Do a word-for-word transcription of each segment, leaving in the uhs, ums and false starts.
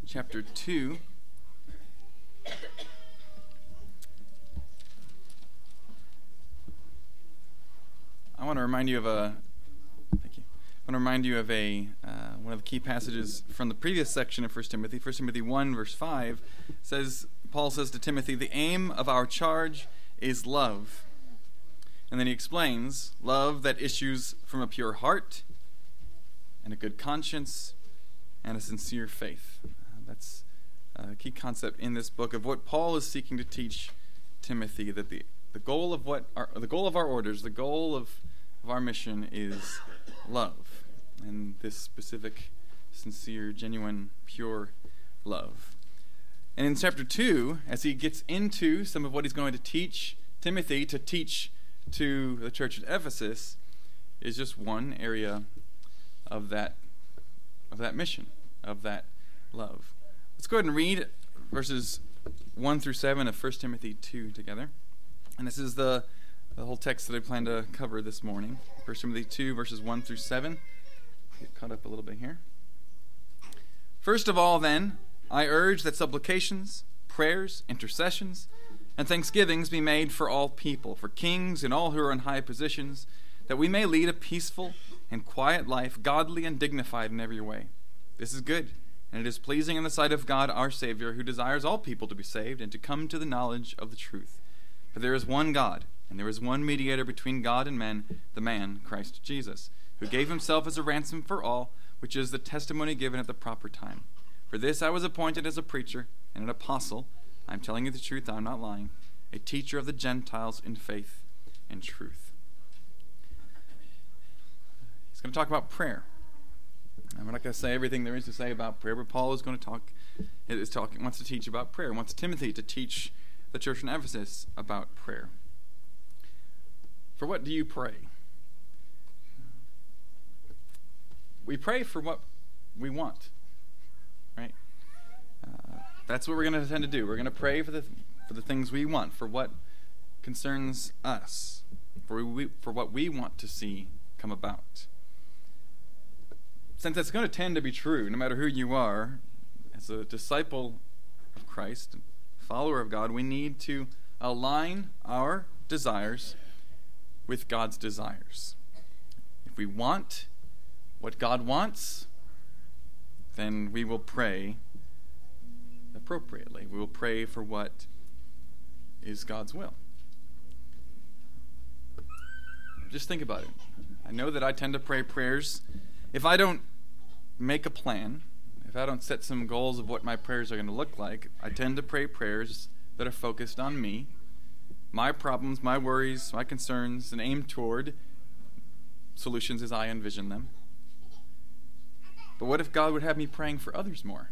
chapter two. I want to remind you of a. Thank you. I want to remind you of a uh, one of the key passages from the previous section of First Timothy. First Timothy one, verse five says, Paul says to Timothy, "The aim of our charge is love." And then he explains, love that issues from a pure heart and a good conscience and a sincere faith. Uh, that's a key concept in this book of what Paul is seeking to teach Timothy, that the, the goal of what our, the goal of our orders, the goal of, of our mission is love. And this specific, sincere, genuine, pure love. And in chapter two, as he gets into some of what he's going to teach Timothy to teach to the church at Ephesus, is just one area of that of that mission, of that love. Let's go ahead and read verses one through seven of First Timothy two together. And this is the, the whole text that I plan to cover this morning. First Timothy two, verses one through seven. Get caught up a little bit here. "First of all, then, I urge that supplications, prayers, intercessions, and thanksgivings be made for all people, for kings and all who are in high positions, that we may lead a peaceful and quiet life, godly and dignified in every way. This is good, and it is pleasing in the sight of God our Savior, who desires all people to be saved and to come to the knowledge of the truth. For there is one God, and there is one mediator between God and men, the man, Christ Jesus, who gave himself as a ransom for all, which is the testimony given at the proper time. For this I was appointed as a preacher and an apostle. I am telling you the truth, I am not lying, a teacher of the Gentiles in faith and truth." He's going to talk about prayer. And we're not going to say everything there is to say about prayer, but Paul is going to talk, is talking, wants to teach about prayer, wants Timothy to teach the church in Ephesus about prayer. For what do you pray? We pray for what we want, right? Uh, that's what we're going to tend to do. We're going to pray for the for the things we want, for what concerns us, for we, for what we want to see come about. Since that's going to tend to be true, no matter who you are, as a disciple of Christ, follower of God, we need to align our desires with God's desires. If we want what God wants, then we will pray appropriately. We will pray for what is God's will. Just think about it. I know that I tend to pray prayers. If I don't make a plan, if I don't set some goals of what my prayers are going to look like, I tend to pray prayers that are focused on me, my problems, my worries, my concerns, and aimed toward solutions as I envision them. But what if God would have me praying for others more?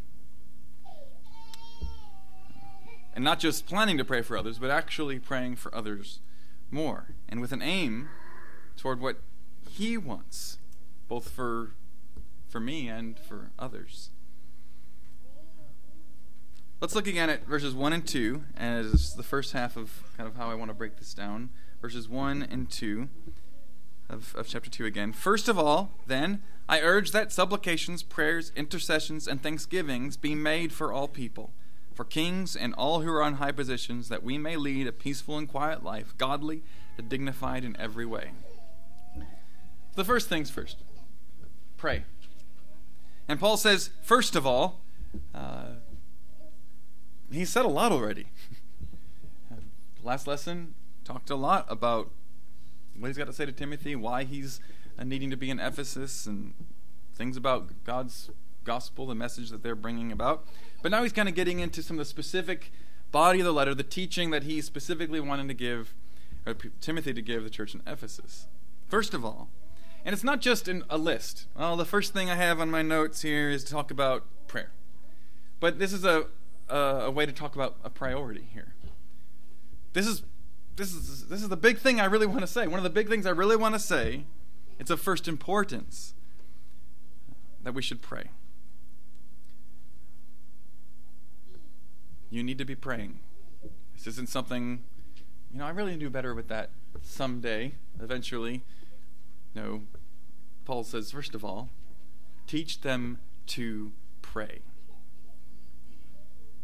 And not just planning to pray for others, but actually praying for others more. And with an aim toward what He wants, both for, for me and for others. Let's look again at verses one and two as the first half of kind of how I want to break this down. Verses one and two of, of chapter two again. "First of all, then, I urge that supplications, prayers, intercessions, and thanksgivings be made for all people, for kings and all who are on high positions, that we may lead a peaceful and quiet life, godly and dignified in every way." The first things first. Pray. And Paul says, first of all, uh, he said a lot already. Last lesson talked a lot about what he's got to say to Timothy, why he's uh, needing to be in Ephesus, and things about God's gospel, the message that they're bringing about. But now he's kind of getting into some of the specific body of the letter, the teaching that he specifically wanted to give, or Timothy to give the church in Ephesus. First of all, and it's not just in a list. Well, the first thing I have on my notes here is to talk about prayer. But this is a, a, a way to talk about a priority here. This is this is this is the big thing I really want to say. One of the big things I really want to say, it's of first importance, that we should pray. You need to be praying. This isn't something, you know, I really do better with that someday, eventually. No, Paul says, first of all, teach them to pray.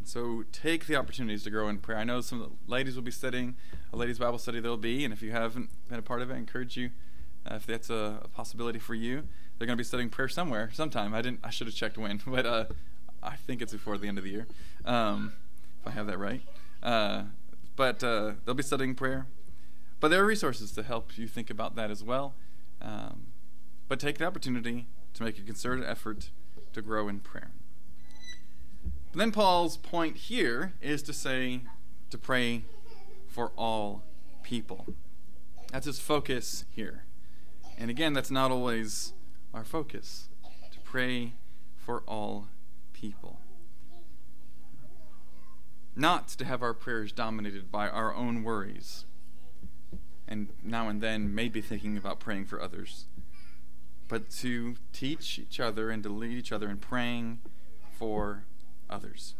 So take the opportunities to grow in prayer. I know some of the ladies will be studying a ladies' Bible study there'll be, and if you haven't been a part of it, I encourage you, uh, if that's a, a possibility for you. They're going to be studying prayer somewhere, sometime. I didn't. I should have checked when, but uh, I think it's before the end of the year, um, if I have that right. Uh, but uh, they'll be studying prayer. But there are resources to help you think about that as well. Um, but take the opportunity to make a concerted effort to grow in prayer. But then Paul's point here is to say to pray for all people. That's his focus here. And again, that's not always our focus, to pray for all people. Not to have our prayers dominated by our own worries, and now and then maybe thinking about praying for others, but to teach each other and to lead each other in praying for others.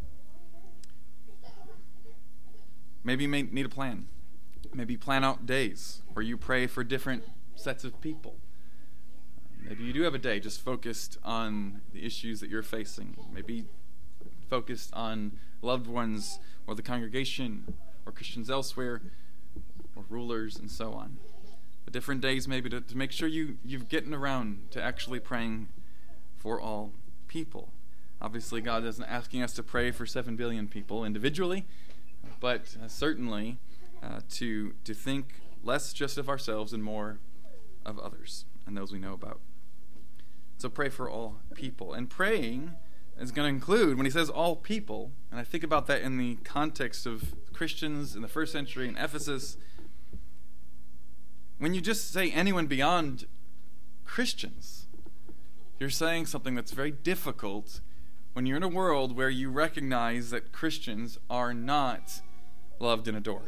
Maybe you may need a plan. Maybe plan out days where you pray for different sets of people. Maybe you do have a day just focused on the issues that you're facing. Maybe focused on loved ones or the congregation or Christians elsewhere or rulers and so on. But different days maybe to, to make sure you, you've gotten around to actually praying for all people. Obviously, God isn't asking us to pray for seven billion people individually, but uh, certainly uh, to to think less just of ourselves and more of others and those we know about. So pray for all people. And praying is going to include, when he says all people, and I think about that in the context of Christians in the first century in Ephesus, when you just say anyone beyond Christians, you're saying something that's very difficult when you're in a world where you recognize that Christians are not loved and adored.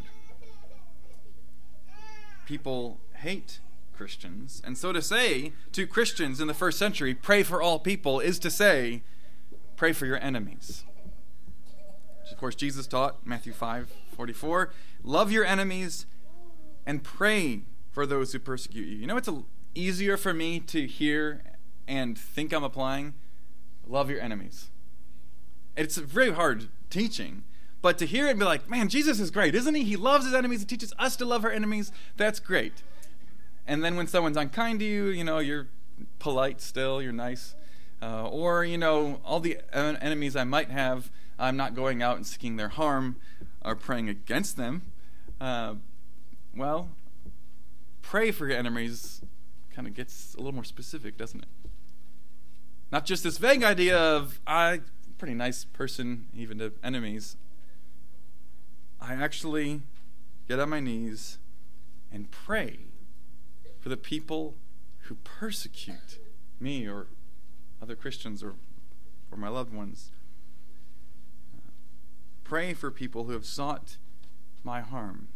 People hate Christians, and so to say to Christians in the first century, pray for all people, is to say, pray for your enemies. Which of course Jesus taught, Matthew five forty-four, love your enemies and pray for those who persecute you. You know, it's a, easier for me to hear and think I'm applying, love your enemies. It's very hard teaching, but to hear it and be like, man, Jesus is great, isn't he? He loves his enemies. He teaches us to love our enemies. That's great. And then when someone's unkind to you, you know, you're polite still, you're nice. Uh, or, you know, all the enemies I might have, I'm not going out and seeking their harm or praying against them. Uh, well, pray for your enemies kind of gets a little more specific, doesn't it? Not just this vague idea of, I'm a pretty nice person, even to enemies. I actually get on my knees and pray for the people who persecute me or other Christians or, or my loved ones. Uh, pray for people who have sought my harm.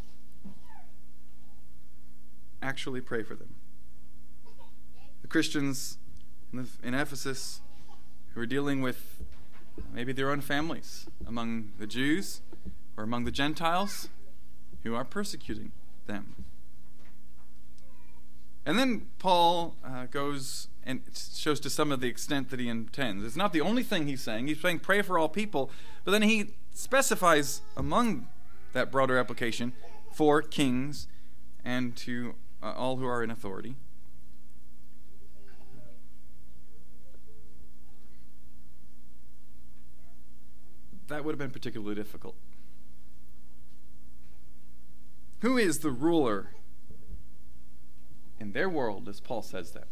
Actually pray for them. The Christians in, the, in Ephesus who are dealing with maybe their own families among the Jews or among the Gentiles who are persecuting them. And then Paul uh, goes and shows to some of the extent that he intends. It's not the only thing he's saying. He's saying pray for all people, but then he specifies among that broader application for kings and to uh, all who are in authority. That would have been particularly difficult. Who is the ruler in their world, as Paul says that?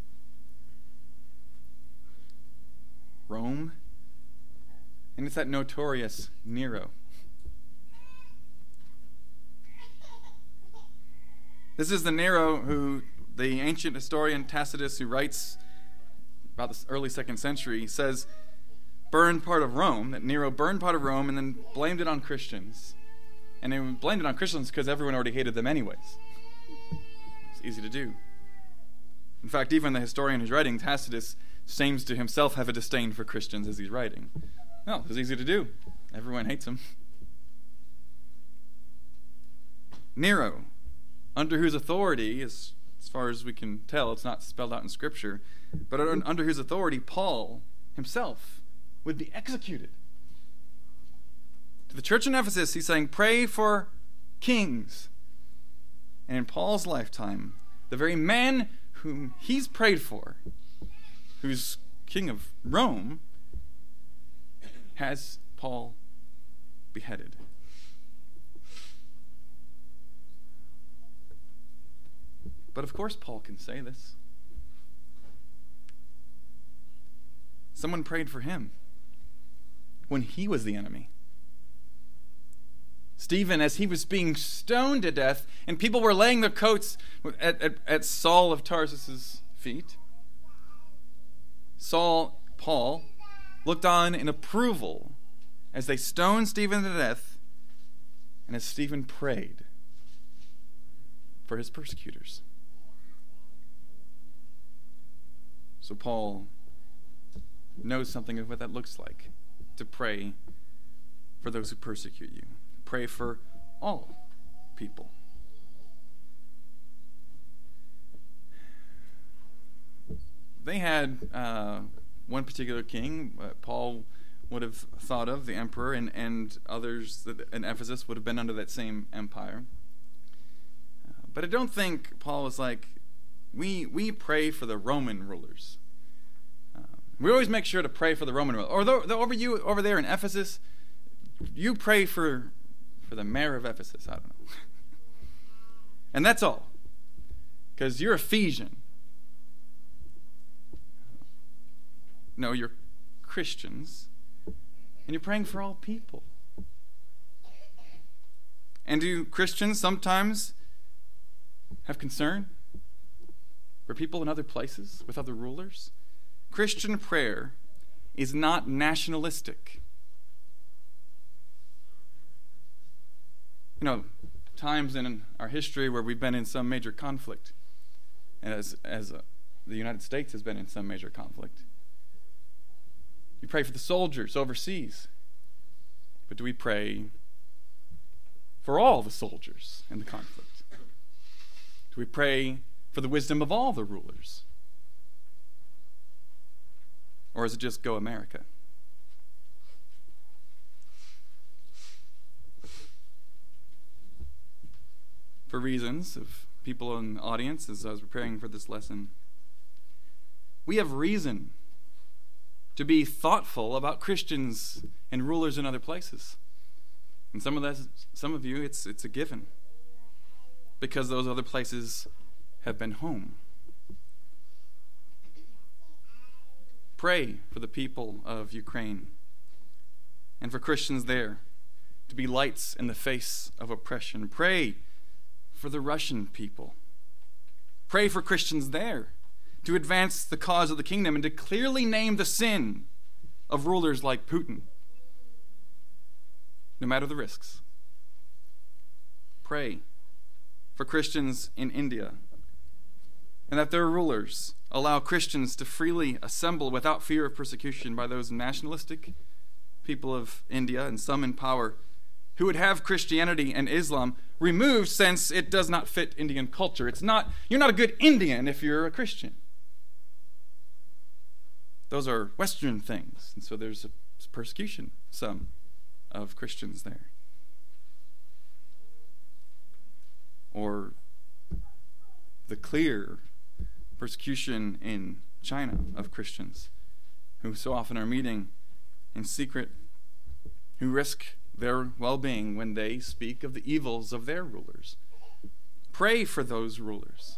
Rome. And it's that notorious Nero. This is the Nero who the ancient historian Tacitus, who writes about the early second century, says burned part of Rome, that Nero burned part of Rome and then blamed it on Christians. And they blamed it on Christians because everyone already hated them anyways. It's easy to do. In fact, even the historian who's writing, Tacitus, seems to himself have a disdain for Christians as he's writing. No, it's easy to do. Everyone hates him. Nero, under whose authority, as, as far as we can tell, it's not spelled out in Scripture, but under whose authority Paul himself would be executed. To the church in Ephesus, he's saying, pray for kings. And in Paul's lifetime, the very man whom he's prayed for, who's king of Rome, has Paul beheaded. But of course Paul can say this. Someone prayed for him when he was the enemy. Stephen, as he was being stoned to death, and people were laying their coats at, at, at Saul of Tarsus's feet, Saul, Paul, looked on in approval as they stoned Stephen to death, and as Stephen prayed for his persecutors. So Paul knows something of what that looks like, to pray for those who persecute you. Pray for all people. They had uh, one particular king, uh, Paul would have thought of, the emperor, and, and others that in Ephesus would have been under that same empire. Uh, but I don't think Paul was like, we we pray for the Roman rulers. Uh, we always make sure to pray for the Roman rulers. Or the, the, over you over there in Ephesus, you pray for for the mayor of Ephesus. I don't know. And that's all. Because you're Ephesian. No, you're Christians. And you're praying for all people. And do Christians sometimes have concern for people in other places, with other rulers? Christian prayer is not nationalistic. You know, times in our history where we've been in some major conflict, and as, as uh, the United States has been in some major conflict, you pray for the soldiers overseas. But do we pray for all the soldiers in the conflict? Do we pray for the wisdom of all the rulers? Or is it just go America? For reasons of people in the audience, as I was preparing for this lesson, we have reason to be thoughtful about Christians and rulers in other places. And some of that, some of you, it's it's a given, because those other places have been home. Pray for the people of Ukraine and for Christians there to be lights in the face of oppression. Pray for the Russian people. Pray for Christians there to advance the cause of the kingdom and to clearly name the sin of rulers like Putin, no matter the risks. Pray for Christians in India, and that their rulers allow Christians to freely assemble without fear of persecution by those nationalistic people of India and some in power who would have Christianity and Islam removed since it does not fit Indian culture. It's not, you're not a good Indian if you're a Christian. Those are Western things, and so there's a persecution, some, of Christians there. Or the clear persecution in China of Christians who so often are meeting in secret, who risk their well-being when they speak of the evils of their rulers. Pray for those rulers.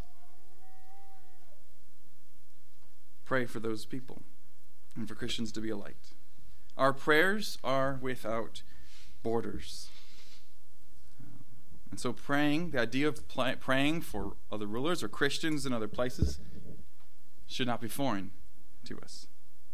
Pray for those people and for Christians to be a light. Our prayers are without borders. And so praying, the idea of pl- praying for other rulers or Christians in other places should not be foreign to us.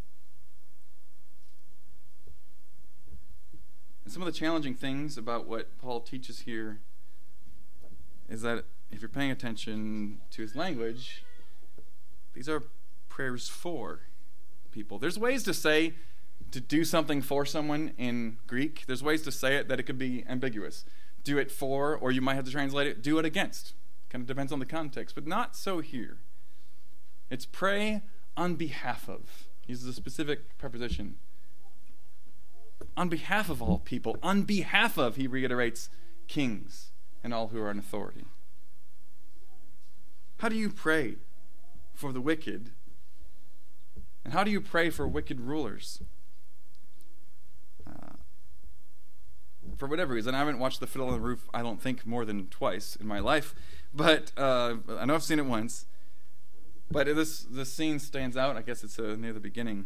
And some of the challenging things about what Paul teaches here is that if you're paying attention to his language, these are prayers for people. There's ways to say to do something for someone in Greek. There's ways to say it that it could be ambiguous. Do it for, or you might have to translate it, do it against. Kind of depends on the context, but not so here. It's pray on behalf of. He uses a specific preposition. on behalf of all people, on behalf of, he reiterates, kings and all who are in authority. How do you pray for the wicked? And how do you pray for wicked rulers? Uh, for whatever reason, I haven't watched The Fiddler on the Roof, I don't think, more than twice in my life. But uh, I know I've seen it once. But this, this scene stands out. I guess it's uh, near the beginning.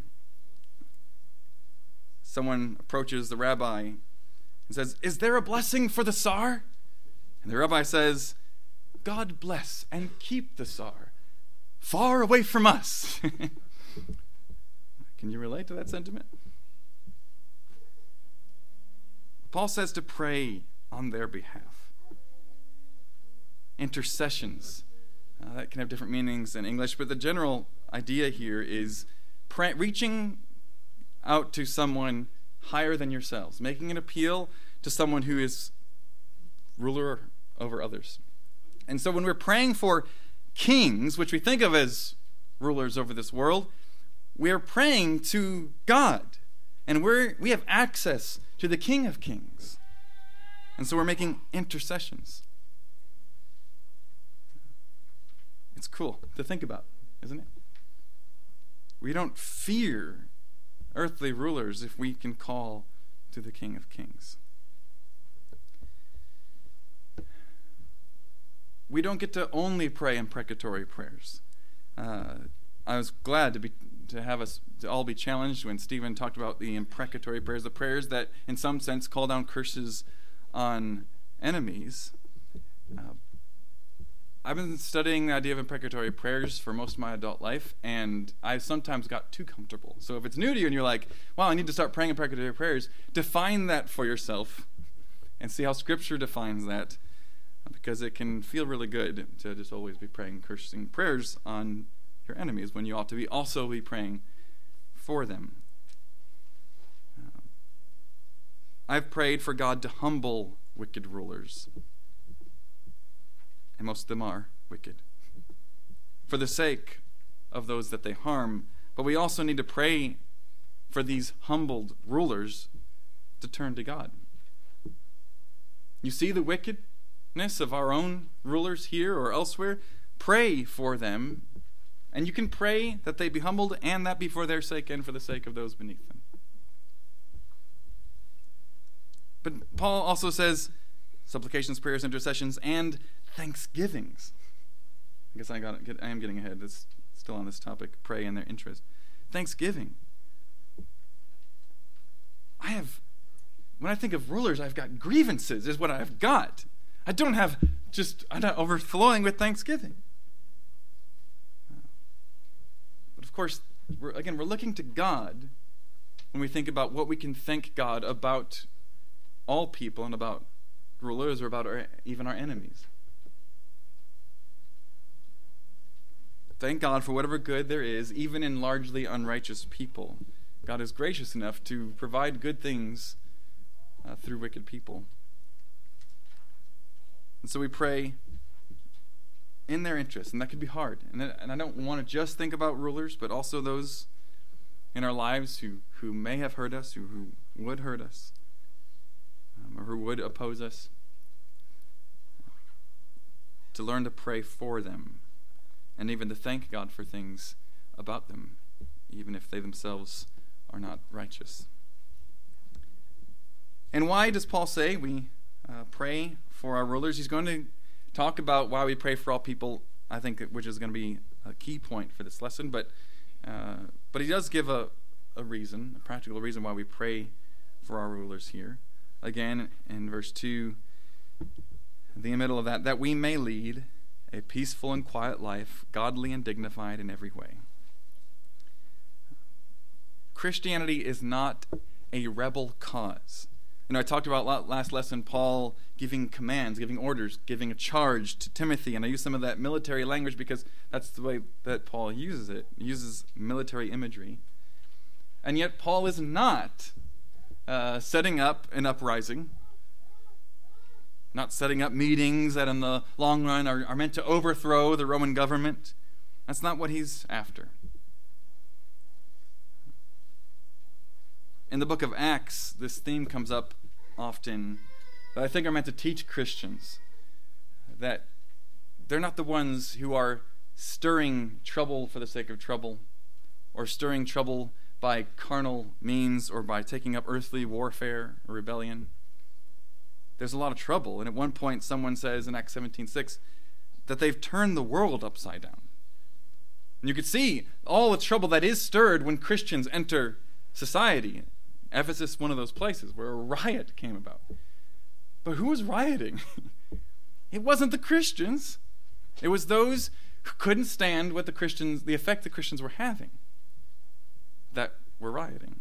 Someone approaches the rabbi and says, "Is there a blessing for the Tsar?" And the rabbi says, "God bless and keep the Tsar far away from us." Can you relate to that sentiment? Paul says to pray on their behalf. Intercessions. Uh, that can have different meanings in English, but the general idea here is pray, reaching out to someone higher than yourselves, making an appeal to someone who is ruler over others. And so when we're praying for kings, which we think of as rulers over this world, we are praying to God, and we're we have access to the King of Kings. And so we're making intercessions. It's cool to think about, isn't it? We don't fear earthly rulers if we can call to the King of Kings. We don't get to only pray imprecatory prayers. Uh, I was glad to be to have us to all be challenged when Stephen talked about the imprecatory prayers, the prayers that, in some sense, call down curses on enemies. Uh, I've been studying the idea of imprecatory prayers for most of my adult life, and I've sometimes got too comfortable. So if it's new to you and you're like, wow, I need to start praying imprecatory prayers, define that for yourself and see how Scripture defines that, because it can feel really good to just always be praying cursing prayers on your enemies when you ought to be also be praying for them. Uh, I've prayed for God to humble wicked rulers. And most of them are wicked, for the sake of those that they harm. But we also need to pray for these humbled rulers to turn to God. You see the wickedness of our own rulers here or elsewhere? Pray for them, and you can pray that they be humbled, and that be for their sake and for the sake of those beneath them. But Paul also says supplications, prayers, intercessions, and thanksgivings. I guess I got it. I am getting ahead. It's still on this topic. Pray in their interest. Thanksgiving. I have, when I think of rulers, I've got grievances is what I've got. I don't have just, I'm not overflowing with thanksgiving. But of course, we're, again, we're looking to God when we think about what we can thank God about all people and about rulers or about our, even our enemies. Thank God for whatever good there is, even in largely unrighteous people. God is gracious enough to provide good things uh, through wicked people. And so we pray in their interest, and that can be hard. And, and I don't want to just think about rulers, but also those in our lives who, who may have hurt us, who, who would hurt us, um, or who would oppose us. To learn to pray for them, and even to thank God for things about them, even if they themselves are not righteous. And why does Paul say we uh, pray for our rulers? He's going to talk about why we pray for all people, I think, which is going to be a key point for this lesson. But uh, but he does give a, a reason, a practical reason why we pray for our rulers here. Again, in verse two, the middle of that, that we may lead a peaceful and quiet life, godly and dignified in every way. Christianity is not a rebel cause. You know, I talked about last lesson, Paul giving commands, giving orders, giving a charge to Timothy, and I use some of that military language because that's the way that Paul uses it. He uses military imagery. And yet Paul is not uh, setting up an uprising, not setting up meetings that in the long run are, are meant to overthrow the Roman government. That's not what he's after. in the book of Acts, this theme comes up often that I think are meant to teach Christians that they're not the ones who are stirring trouble for the sake of trouble, or stirring trouble by carnal means, or by taking up earthly warfare or rebellion. There's a lot of trouble, and at one point someone says in Acts seventeen six that they've turned the world upside down. And you could see all the trouble that is stirred when Christians enter society. Ephesus, one of those places where a riot came about. But who was rioting? It wasn't the Christians. It was those who couldn't stand what the Christians, the effect the Christians were having, that were rioting.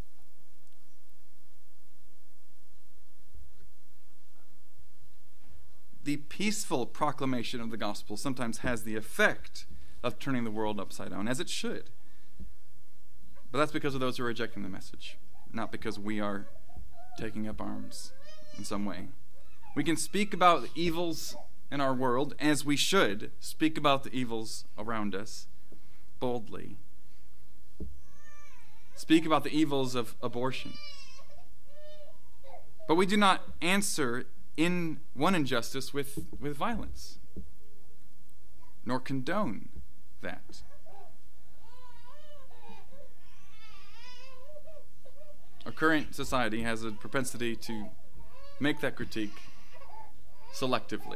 The peaceful proclamation of the gospel sometimes has the effect of turning the world upside down, as it should. But that's because of those who are rejecting the message, not because we are taking up arms in some way. We can speak about the evils in our world, as we should speak about the evils around us boldly. Speak about the evils of abortion. But we do not answer in one injustice with, with violence, nor condone that. Our current society has a propensity to make that critique selectively,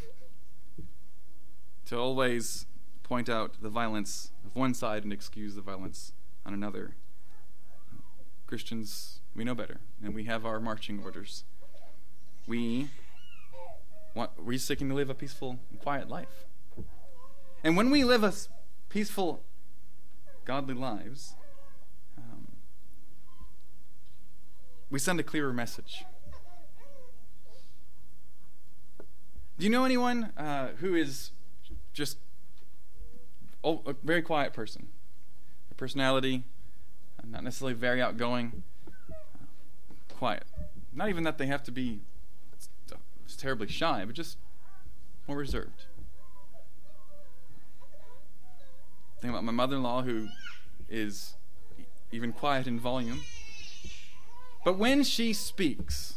to always point out the violence of one side and excuse the violence on another. Christians, we know better, and we have our marching orders. We want, we're seeking to live a peaceful and quiet life. And when we live a peaceful, godly lives, um, we send a clearer message. Do you know anyone uh, who is just oh, a very quiet person? Their personality, not necessarily very outgoing, uh, quiet. Not even that they have to be terribly shy, but just more reserved. Think about my mother-in-law, who is even quiet in volume. But when she speaks,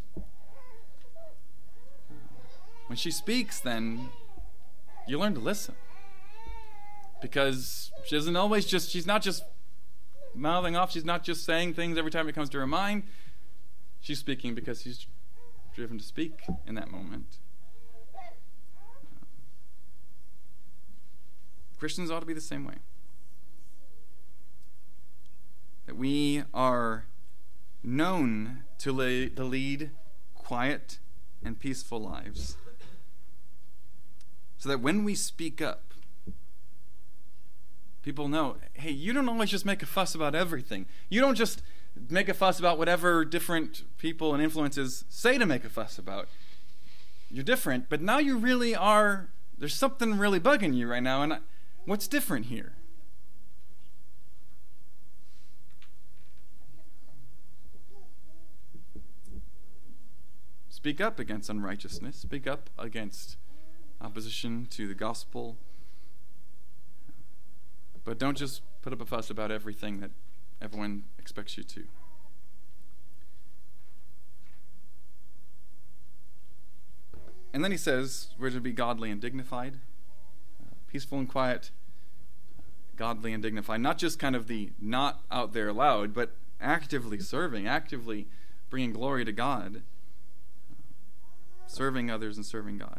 when she speaks, then you learn to listen. Because she doesn't always just, she's not just mouthing off, she's not just saying things every time it comes to her mind. She's speaking because she's driven to speak in that moment. Christians ought to be the same way. That we are known to, lay, to lead quiet and peaceful lives. So that when we speak up, people know, hey, you don't always just make a fuss about everything. You don't just make a fuss about whatever different people and influences say to make a fuss about. You're different, but now you really are, there's something really bugging you right now, and I, what's different here? Speak up against unrighteousness. Speak up against opposition to the gospel. But don't just put up a fuss about everything that everyone expects you to. And then he says we're to be godly and dignified, uh, peaceful and quiet, uh, godly and dignified. Not just kind of the not out there loud, but actively serving, actively bringing glory to God, uh, serving others and serving God.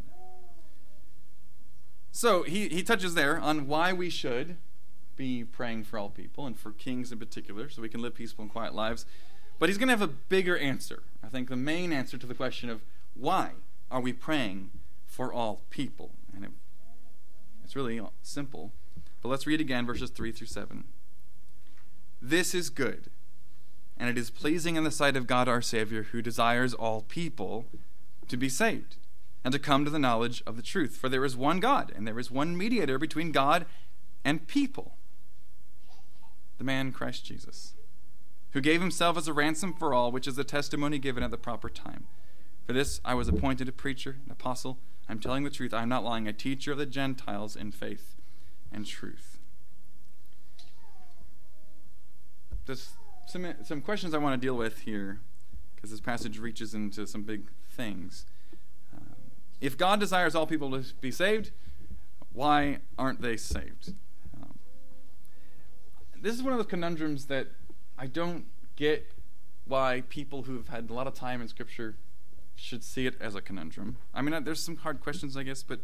So he, he touches there on why we should be praying for all people, and for kings in particular, so we can live peaceful and quiet lives. But he's going to have a bigger answer. I think the main answer to the question of why are we praying for all people? And it, it's really simple. But let's read again verses three through seven. This is good, and it is pleasing in the sight of God our Savior, who desires all people to be saved and to come to the knowledge of the truth. For there is one God, and there is one mediator between God and people, the man Christ Jesus, who gave himself as a ransom for all, which is the testimony given at the proper time. For this I was appointed a preacher, an apostle. I'm telling the truth. I am not lying, a teacher of the Gentiles in faith and truth. This some some questions I want to deal with here, because this passage reaches into some big things. Um, if God desires all people to be saved, why aren't they saved? Um, this is one of those conundrums that I don't get why people who've had a lot of time in Scripture should see it as a conundrum. I mean, there's some hard questions, I guess, but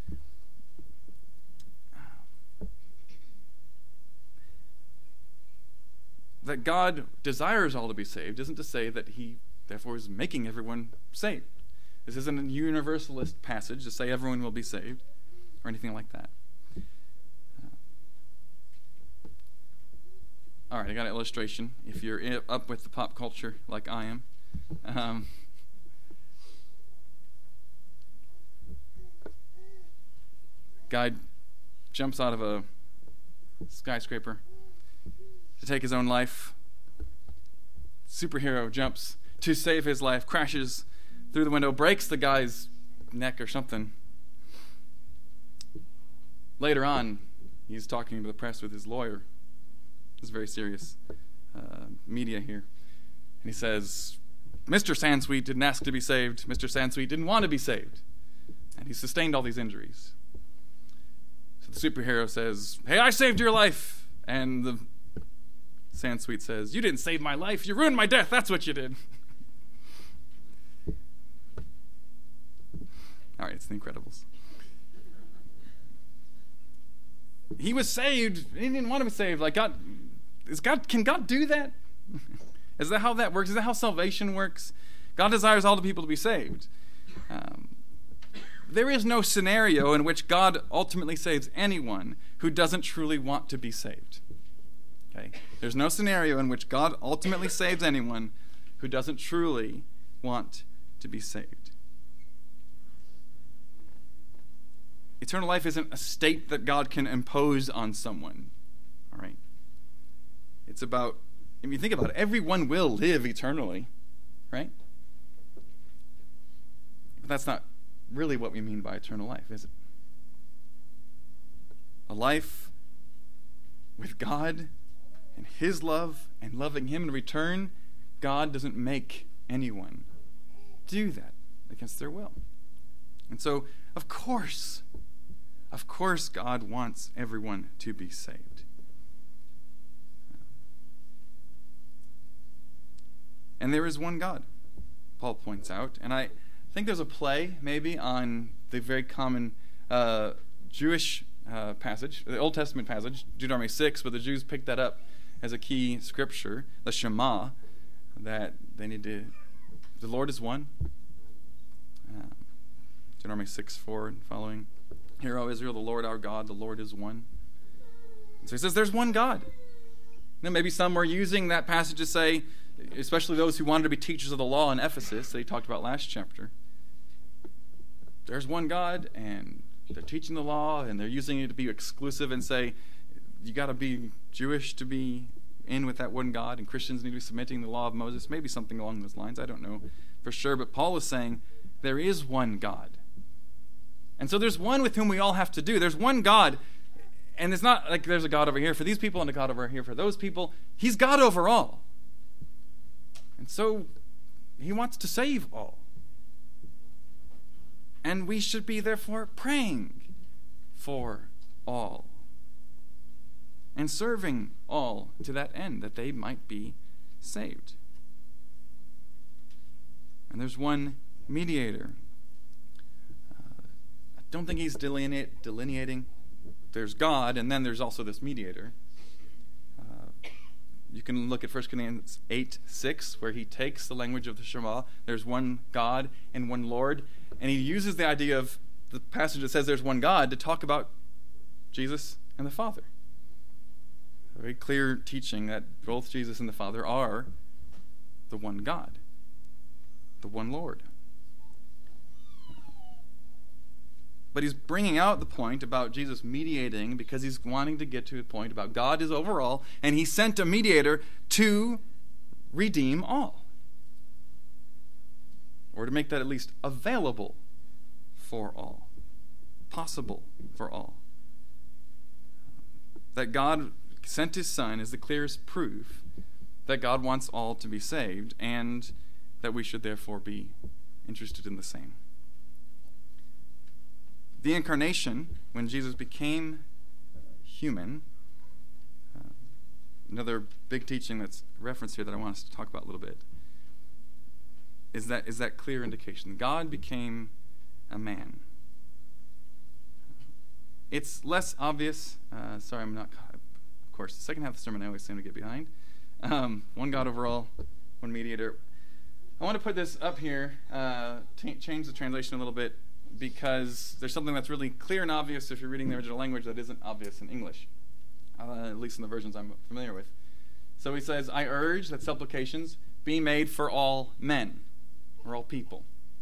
that God desires all to be saved isn't to say that he, therefore, is making everyone saved. This isn't a universalist passage to say everyone will be saved or anything like that. Uh, all right, I got an illustration. If you're in, up with the pop culture like I am. Um, guy jumps out of a skyscraper to take his own life. Superhero jumps to save his life, crashes through the window, breaks the guy's neck or something. Later on, he's talking to the press with his lawyer. It's very serious uh, media here. And he says, Mister Sansweet didn't ask to be saved. Mister Sansweet didn't want to be saved. And he sustained all these injuries. So the superhero says, hey, I saved your life. And the Sansweet says, you didn't save my life. You ruined my death. That's what you did. All right, it's The Incredibles. He was saved. He didn't want to be saved. Like God, is God? Can God do that? Is that how that works? Is that how salvation works? God desires all the people to be saved. Um, there is no scenario in which God ultimately saves anyone who doesn't truly want to be saved. Okay? There's no scenario in which God ultimately saves anyone who doesn't truly want to be saved. Eternal life isn't a state that God can impose on someone. All right? It's about, if you think about it, everyone will live eternally, right? But that's not really what we mean by eternal life, is it? A life with God and His love and loving Him in return. God doesn't make anyone do that against their will. And so, of course, of course God wants everyone to be saved. And there is one God, Paul points out. And I think there's a play, maybe, on the very common uh, Jewish uh, passage, the Old Testament passage, Deuteronomy six, where the Jews picked that up as a key scripture, the Shema, that they need to, the Lord is one. Um, Deuteronomy six four and following. Hear, O Israel, the Lord our God, the Lord is one. So he says there's one God. Then maybe some were using that passage to say, especially those who wanted to be teachers of the law in Ephesus that he talked about last chapter, there's one God, and they're teaching the law, and they're using it to be exclusive and say, you got to be Jewish to be in with that one God, and Christians need to be submitting to the law of Moses. Maybe something along those lines. I don't know for sure. But Paul is saying there is one God. And so there's one with whom we all have to do. There's one God, and it's not like there's a God over here for these people and a God over here for those people. He's God over all. And so He wants to save all. And we should be, therefore, praying for all and serving all to that end, that they might be saved. And there's one mediator. Uh, I don't think he's delineate, delineating. There's God, and then there's also this mediator. Uh, you can look at First Corinthians eight six, where he takes the language of the Shema. There's one God and one Lord. And he uses the idea of the passage that says there's one God to talk about Jesus and the Father. A very clear teaching that both Jesus and the Father are the one God, the one Lord. But he's bringing out the point about Jesus mediating because he's wanting to get to the point about God is over all, and he sent a mediator to redeem all. Or to make that at least available for all, possible for all. That God sent His Son is the clearest proof that God wants all to be saved, and that we should therefore be interested in the same. The incarnation, when Jesus became human, uh, another big teaching that's referenced here that I want us to talk about a little bit, is that is that clear indication. God became a man. It's less obvious. Uh, sorry, I'm not. Of course, the second half of the sermon I always seem to get behind. Um, one God over all, one mediator. I want to put this up here, uh, t- change the translation a little bit, because there's something that's really clear and obvious if you're reading the original language that isn't obvious in English, uh, at least in the versions I'm familiar with. So he says, I urge that supplications be made for all men, or all people.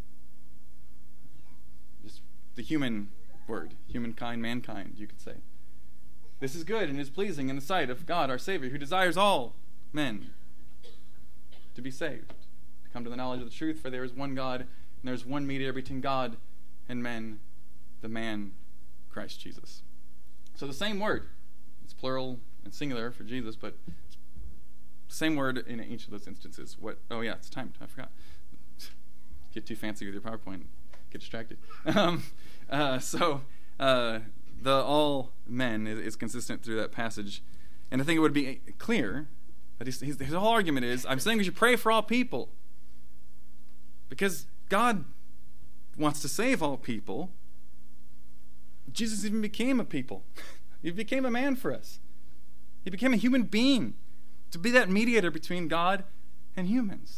Just the human word, humankind, mankind, you could say. This is good and is pleasing in the sight of God, our Savior, who desires all men to be saved, to come to the knowledge of the truth, for there is one God, and there is one mediator between God and men, the man, Christ Jesus. So the same word, it's plural and singular for Jesus, but it's the same word in each of those instances. What? Oh yeah, it's timed. I forgot. Get too fancy with your PowerPoint, get distracted. Um, uh, so uh, the all men is, is consistent through that passage, and I think it would be clear that he's, he's, his whole argument is, I'm saying we should pray for all people, because God wants to save all people. Jesus even became a people. He became a man for us. He became a human being to be that mediator between God and humans.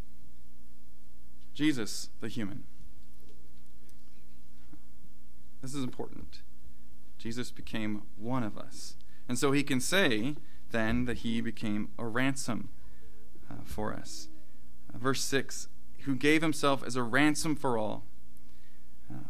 Jesus, the human. This is important. Jesus became one of us. And so he can say then that he became a ransom uh, for us. Uh, verse six, who gave himself as a ransom for all. Uh,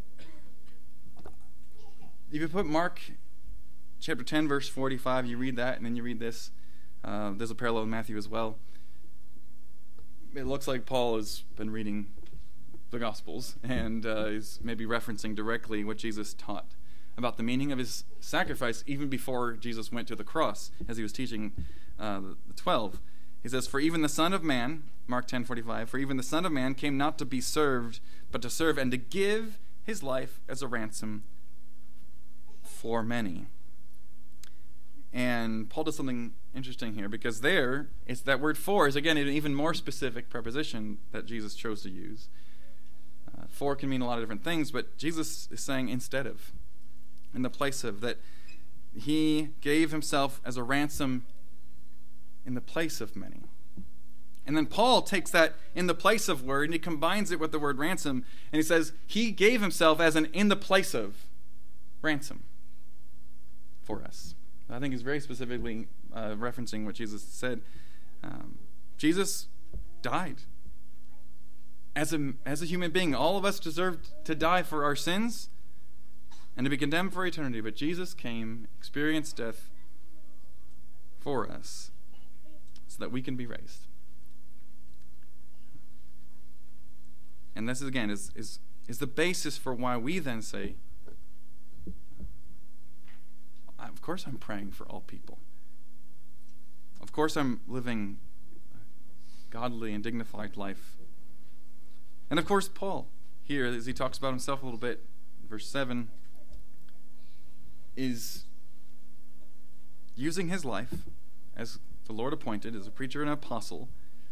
if you put Mark chapter ten, verse forty-five, you read that, and then you read this. Uh, there's a parallel in Matthew as well. It looks like Paul has been reading the Gospels and uh, is maybe referencing directly what Jesus taught about the meaning of his sacrifice even before Jesus went to the cross, as he was teaching uh, the twelve. He says, for even the Son of Man, Mark ten forty-five, for even the Son of Man came not to be served, but to serve and to give his life as a ransom for many. And Paul does something interesting here, because there, it's that word for is, again, an even more specific preposition that Jesus chose to use. Uh, for can mean a lot of different things, but Jesus is saying instead of, in the place of, that he gave himself as a ransom in the place of many. And then Paul takes that in the place of word and he combines it with the word ransom, and he says he gave himself as an in the place of ransom for us. I think he's very specifically uh, referencing what Jesus said. Um, Jesus died as a, as a human being. All of us deserved to die for our sins and to be condemned for eternity, but Jesus came, experienced death for us so that we can be raised. And this, again, is, is, is the basis for why we then say, of course I'm praying for all people. Of course I'm living a godly and dignified life. And of course Paul, here, as he talks about himself a little bit, verse seven, is using his life as the Lord appointed, as a preacher and an apostle,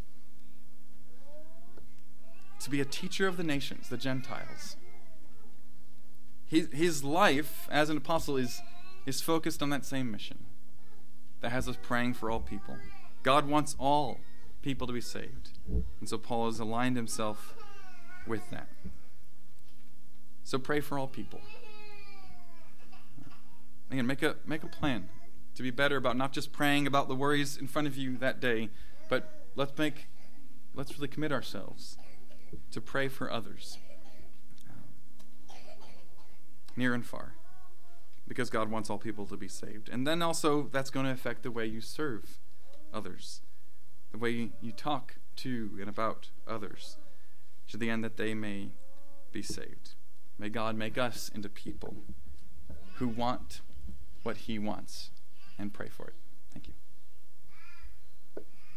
to be a teacher of the nations, the Gentiles. His, his life as an apostle is is focused on that same mission that has us praying for all people. God wants all people to be saved. And so Paul has aligned himself with that. So pray for all people. Again, make a make a plan to be better about not just praying about the worries in front of you that day, but let's make let's really commit ourselves to pray for others, near and far, because God wants all people to be saved. And then also that's going to affect the way you serve others, the way you talk to and about others, to the end that they may be saved. May God make us into people who want what he wants, and pray for it. Thank you.